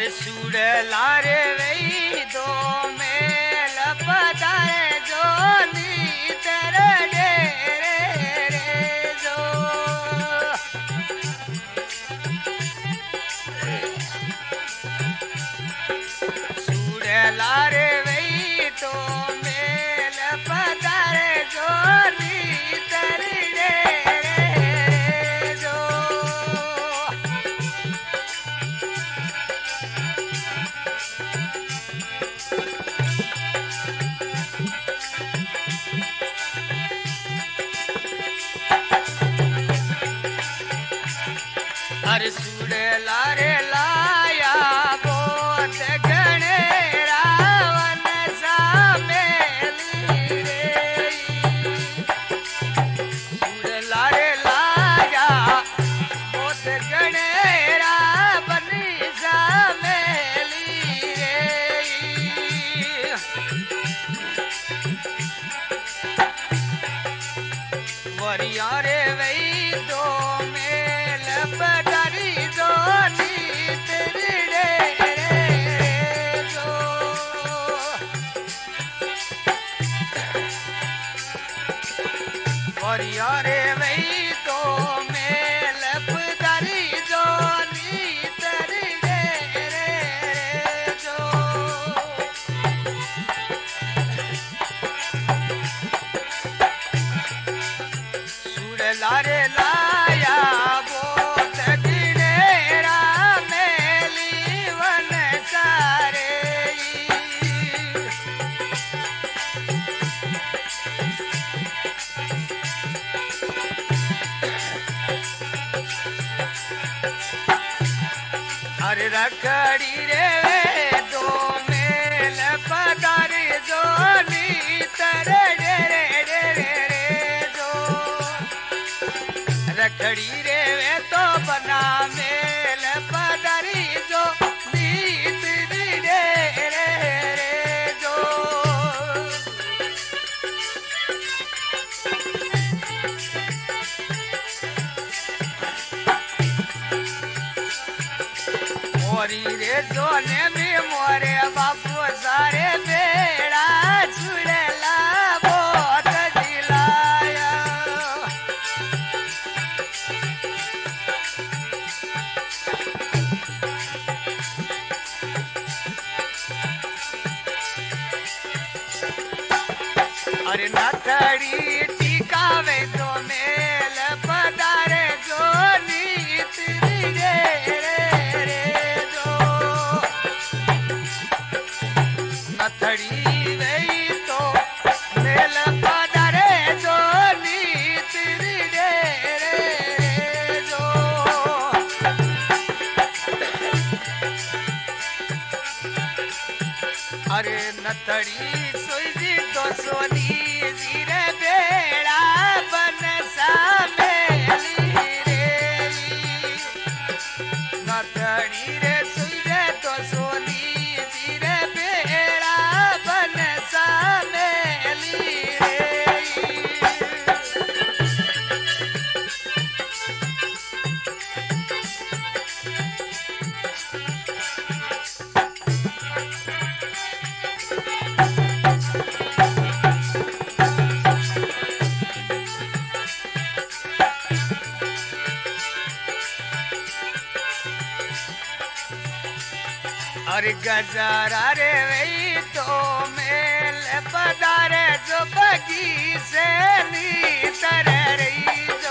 अरे सुड़ला रे वही दो मेल पधारे जो नी तेरे डेरे रे जो सुड़ला रे वही दो मेल पधारे जो नी तेरे डेरे जो अरे सुड़ला रे लाया बोत गणे रावण सा मेली रे सुड़ला रे लाया बोत गणे रावण सा मेली रे वरिया रे वही दो मेल पधारी जो नी तेरी डेरे जो वरिया रे वही दो मेल पधारी जो नी तेरी डेरे जो सुड़ला रे लाया बोत गिनेरा मेली वन सारे अरे रखड़ी रे दो मेल पधारे जो नी तेरे डेरे डेरे रे जो रखड़ी रे वे तो बना मेल पधारी जो नीत रे रे जो मोरी रे जोने में मोरे बापू सारे बेड़ा छुड़ला बहुत दिलाया अरे नथड़ी टिकावे तो मेल पधारे जो नीत रे रे जो नथड़ी वही तो मेल पधारे जो नीत रे रे जो अरे नथड़ी सोई तो सोनी जीरे बेड़ा बन सा मेली रे नथड़ी रे सोई तो सोनी जीरे बेड़ा बन सा मेली रे अरे गजरा रे वही तो मेल पधारे जो बगी से नी तरह रही